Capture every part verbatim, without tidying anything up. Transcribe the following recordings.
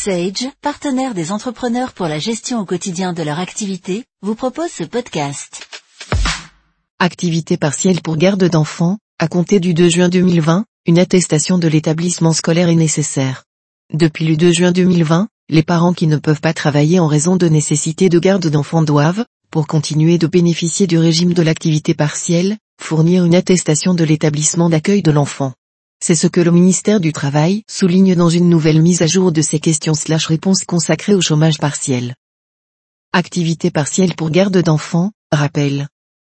Sage, partenaire des entrepreneurs pour la gestion au quotidien de leur activité, vous propose ce podcast. Activité partielle pour garde d'enfants, à compter du deux juin deux mille vingt, une attestation de l'établissement scolaire est nécessaire. Depuis le deux juin deux mille vingt, les parents qui ne peuvent pas travailler en raison de nécessité de garde d'enfants doivent, pour continuer de bénéficier du régime de l'activité partielle, fournir une attestation de l'établissement d'accueil de l'enfant. C'est ce que le ministère du Travail souligne dans une nouvelle mise à jour de ses questions/réponses consacrées au chômage partiel. Activité partielle pour garde d'enfants, rappel.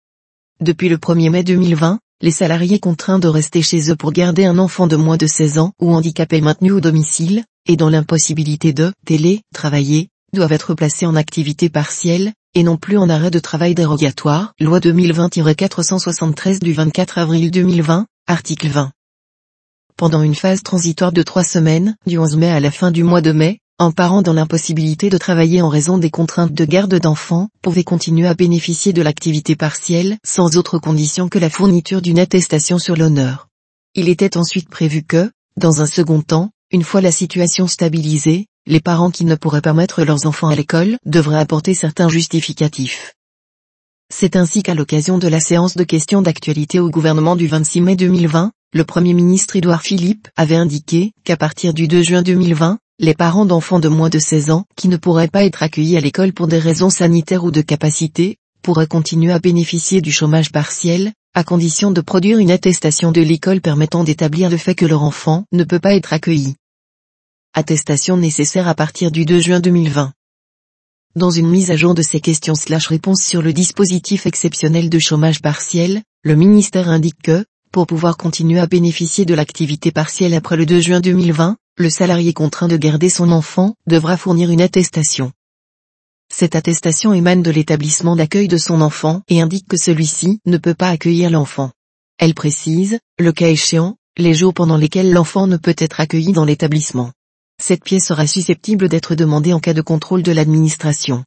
Depuis le premier mai deux mille vingt, les salariés contraints de rester chez eux pour garder un enfant de moins de seize ans ou handicapé maintenu au domicile, et dans l'impossibilité de télé-travailler, doivent être placés en activité partielle, et non plus en arrêt de travail dérogatoire, loi deux mille vingt tiret quatre cent soixante-treize du vingt-quatre avril deux mille vingt, article vingt. Pendant une phase transitoire de trois semaines, du onze mai à la fin du mois de mai, un parent dans l'impossibilité de travailler en raison des contraintes de garde d'enfants pouvait continuer à bénéficier de l'activité partielle sans autre condition que la fourniture d'une attestation sur l'honneur. Il était ensuite prévu que, dans un second temps, une fois la situation stabilisée, les parents qui ne pourraient pas mettre leurs enfants à l'école devraient apporter certains justificatifs. C'est ainsi qu'à l'occasion de la séance de questions d'actualité au gouvernement du vingt-six mai deux mille vingt, le Premier ministre Édouard Philippe avait indiqué qu'à partir du deux juin deux mille vingt, les parents d'enfants de moins de seize ans qui ne pourraient pas être accueillis à l'école pour des raisons sanitaires ou de capacité, pourraient continuer à bénéficier du chômage partiel, à condition de produire une attestation de l'école permettant d'établir le fait que leur enfant ne peut pas être accueilli. Attestation nécessaire à partir du deux juin deux mille vingt. Dans une mise à jour de ces questions/réponses sur le dispositif exceptionnel de chômage partiel, le ministère indique que, pour pouvoir continuer à bénéficier de l'activité partielle après le deux juin deux mille vingt, le salarié contraint de garder son enfant devra fournir une attestation. Cette attestation émane de l'établissement d'accueil de son enfant et indique que celui-ci ne peut pas accueillir l'enfant. Elle précise, le cas échéant, les jours pendant lesquels l'enfant ne peut être accueilli dans l'établissement. Cette pièce sera susceptible d'être demandée en cas de contrôle de l'administration.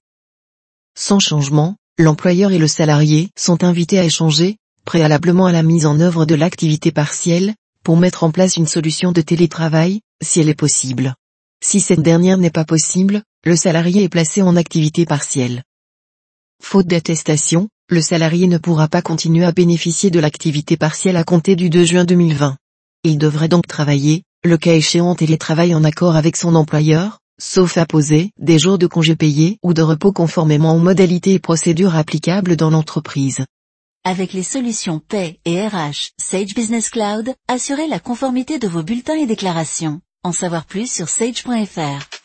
Sans changement, l'employeur et le salarié sont invités à échanger, préalablement à la mise en œuvre de l'activité partielle, pour mettre en place une solution de télétravail, si elle est possible. Si cette dernière n'est pas possible, le salarié est placé en activité partielle. Faute d'attestation, le salarié ne pourra pas continuer à bénéficier de l'activité partielle à compter du deux juin deux mille vingt. Il devrait donc travailler, le cas échéant en télétravail en accord avec son employeur, sauf à poser des jours de congés payés ou de repos conformément aux modalités et procédures applicables dans l'entreprise. Avec les solutions Paie et R H, Sage Business Cloud, assurez la conformité de vos bulletins et déclarations. En savoir plus sur sage point f r.